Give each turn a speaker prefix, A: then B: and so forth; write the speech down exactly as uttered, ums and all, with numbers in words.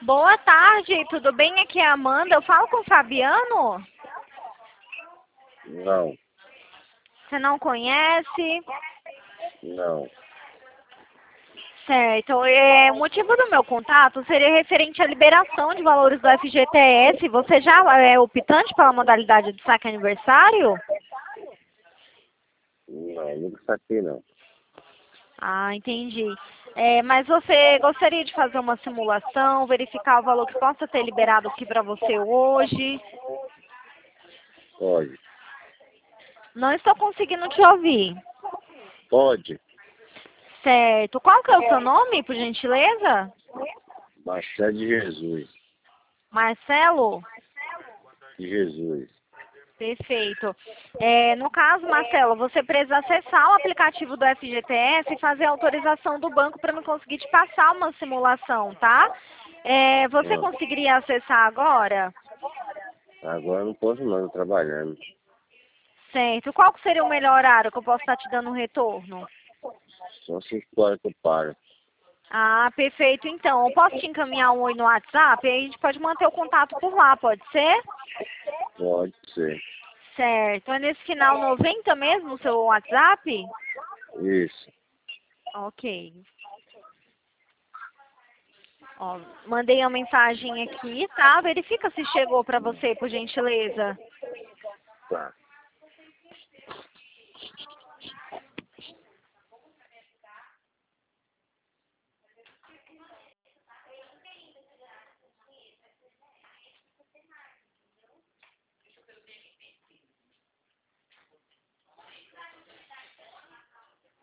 A: Boa tarde, tudo bem? Aqui é a Amanda. Eu falo com o Fabiano?
B: Não,
A: Você não conhece?
B: não.
A: Certo. É, o motivo do meu contato seria referente à liberação de valores do F G T S. Você já é optante pela modalidade de saque aniversário?
B: Não, nunca saquei não.
A: Ah, entendi. É, mas você gostaria de fazer uma simulação, verificar o valor que possa ter liberado aqui para você hoje?
B: Pode.
A: Não estou conseguindo te ouvir.
B: Pode.
A: Certo. Qual que é o seu nome, por gentileza?
B: Marcelo de Jesus.
A: Marcelo?
B: De Jesus.
A: Perfeito. É, no caso, Marcelo, você precisa acessar o aplicativo do F G T S e fazer a autorização do banco para me conseguir te passar uma simulação, tá? É, você
B: Ah,
A: conseguiria acessar agora?
B: agora eu não posso não, tô trabalhando.
A: Certo. Qual que seria o melhor horário que eu posso estar te dando um retorno?
B: Só cinco horas que eu paro.
A: Ah, perfeito. Então, eu posso te encaminhar um oi no WhatsApp e aí a gente pode manter o contato por lá, pode ser?
B: Pode ser.
A: Certo. É nesse final noventa mesmo o seu WhatsApp?
B: Isso.
A: Ok. Ó, mandei uma mensagem aqui, tá? Verifica se chegou para você, por gentileza.
B: Tá.